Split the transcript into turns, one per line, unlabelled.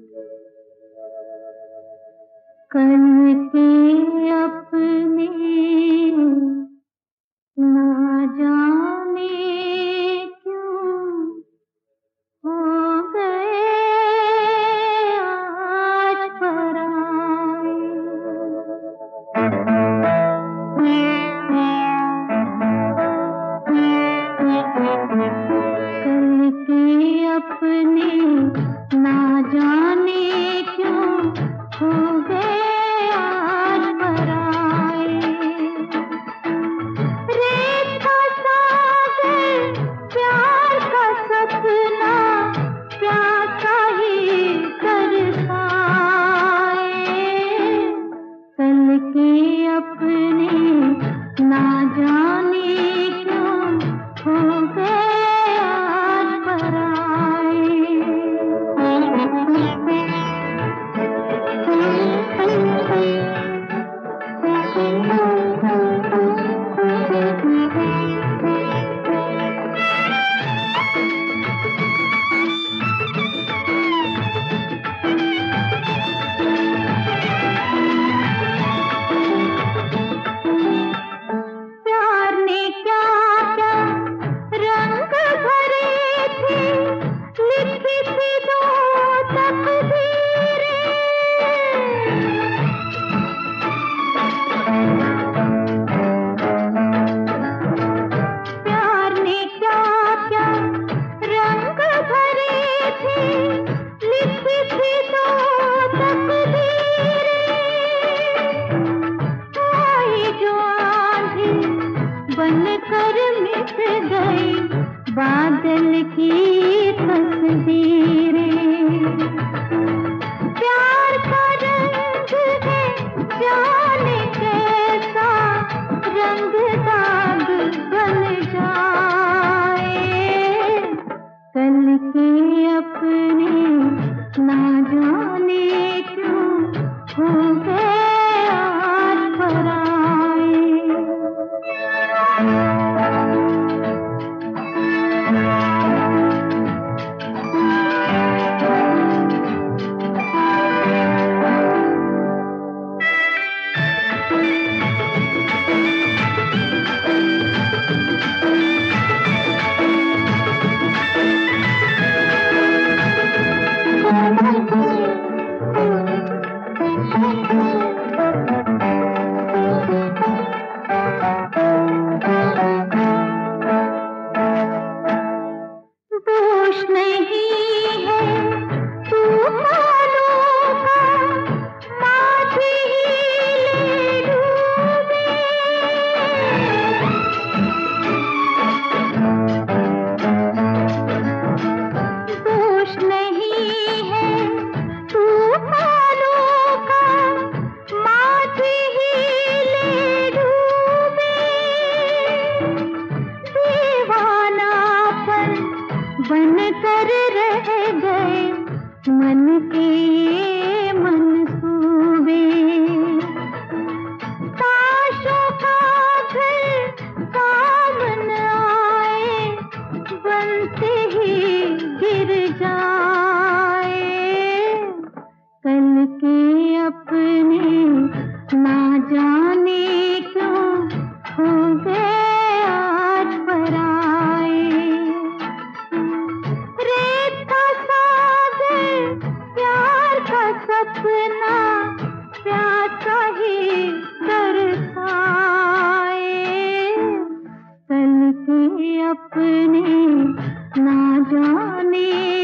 कल के अपने ना जाने क्यों हो गए आज पराए। कल के अपने ना जाने क्यों हो गए आज पराए। रेत का सागर प्यार का सपना प्यासा ही तरसाए। कल के अपने ना जाने क्यों हो गए आज पराए। प्यार ने क्या क्या रंग भरे थे, लिखी थी दो तकदीरें। प्यार ने क्या क्या रंग भरे थे, लिखी थी दो तकदीरें। आई जो आंधी बनकर मिट गई बादल की तस्वीरें। प्यार का रंग है जाने कैसा, रंग दाग बन जाए। कल के अपने ना जाने क्यों हो गए आज पराए। दोष नहीं है तूफानों का, माझी ले डूबे। दोष नहीं है तूफानों का, माझी ले डूबे। दीवानापन बन कर रह गए मन के ये मंसूबे। ताशों का घर काम न आए, बनते ही गिर जाए। कल के अपने ना जाने क्यों हो गए आज पराए। रेत का सागर प्यार का सपना प्यासा ही तरसाए। कल के अपने ना जाने